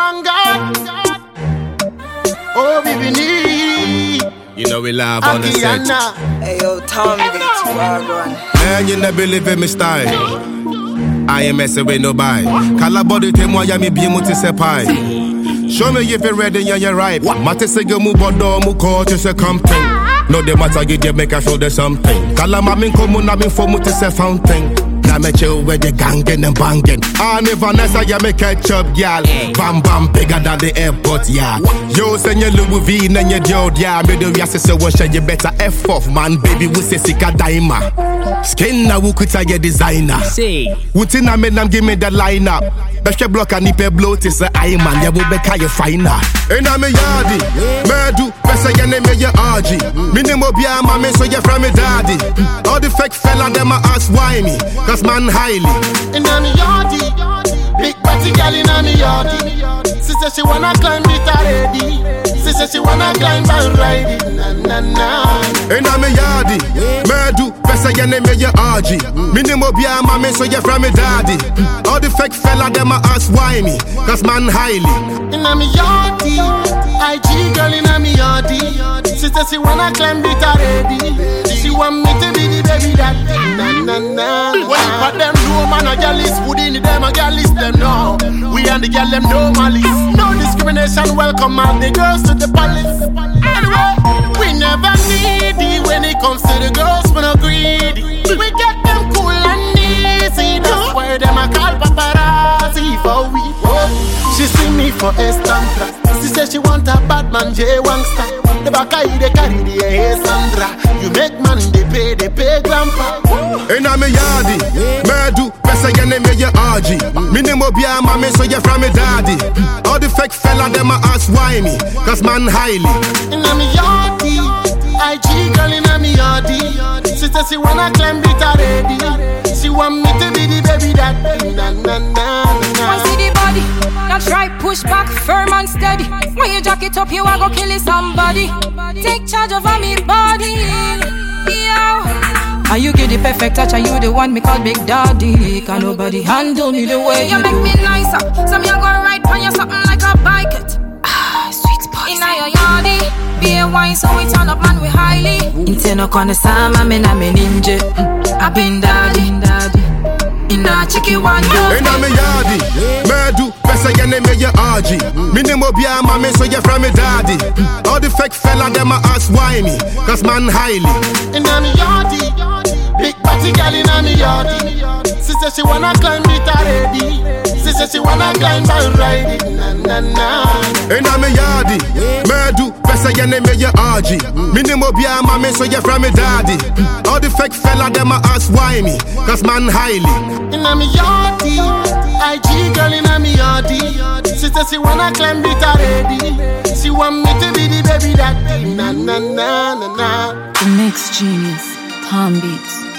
one God. Oh, baby, you know we live on the set. Hey yo, Tom Beats, run. Man, you never believe in my style. I ain't messing with nobody. Kala body team why me be muti se pie. Show me if you're ready and you're right. Mate se go mu bodo mu ko to se something. No the matter you get make I show there's something. Kala mami komu na mi fo muti se fountain. Na me chill with the gangin' and bangin'. And if Vanessa ya me ketchup, y'all. Bam bam bigger than the airport, yeah. Yo, send your Louis V and your Jod, yeah. Me do ya say what you better F off, man. Baby, we say sika daima. Skin na wukuta your designer. Wutina me nam give me the lineup. Beshe block and nipe blow to say I man. Ya will be kaya finer. Ena me yardi, me do besa ya name me ya RG. Minimo biya mame so ya from me daddy. All the fake fella them a ask why me. Cause man highly. In a me yardy, big body girl in a me yardy. She said she wanna climb it already. She said she wanna climb and ride it. Na na na. In a me yardy, me do besa ya name me ya RG. Minimo biya mame so ya from me daddy. All the fake fella them a ask why me. Cause man highly. In a me yardy, IG girl in a me yardy. She said she wanna climb it already. She want me to be the baby daddy. Na na na. When you put them do man a girl is food in them a girl is them no. We and the girl them no malice. No discrimination, welcome all the girls to the palace. Anyway, we never needy when it comes to the girls, we no greedy. We get them cool and easy. That's why them a call paparazzi for we. She see me for Estampa. She said she want a bad man, J-Wangster. The back I they carry the hair, Sandra. You make man, they pay grandpa. In a me yardi, me do besa ya name me ya RG. Minimo biya mame so ya from me daddy. All the fake fella them a ask why me. Cause man highly. In a me yardi, IG girl in a me yardi. She said she wanna climb it already. She want me to be the baby daddy. Na na na na. I see the body, not try push back, firm and steady. When you jack it up, you a go kill somebody. Take charge over me body, yeah. And you give the perfect touch, and you the one me call Big Daddy. Can nobody handle me the way you make me nicer. So me a go ride on you something like a bike it. Sweet boy. Inna your yardy, be a wine so we turn up man we highly. Inte no corner sama me na me ninja. I been daddy. Inna chicken one yo. Inna me yardi, me do besa ya name me ya RG. Minimo biya mame so ya from me daddy. All the fake fella them a ask why me. Cause man highly. Inna me yardi, big body girl inna me yardi. She said she wanna climb it already. She said she wanna climb and ride it. Na na na. Inna me yardi, me do besa ya name me ya RG. Minimo biya mame so ya from me daddy. All the fake fella them a ask why me. Cause man highly. Inna me yardi, IG girl inna me yardi. She said she wanna climb it already. She want me to be the baby daddy. Na na na na na. The Mix Genius, Tom Beats.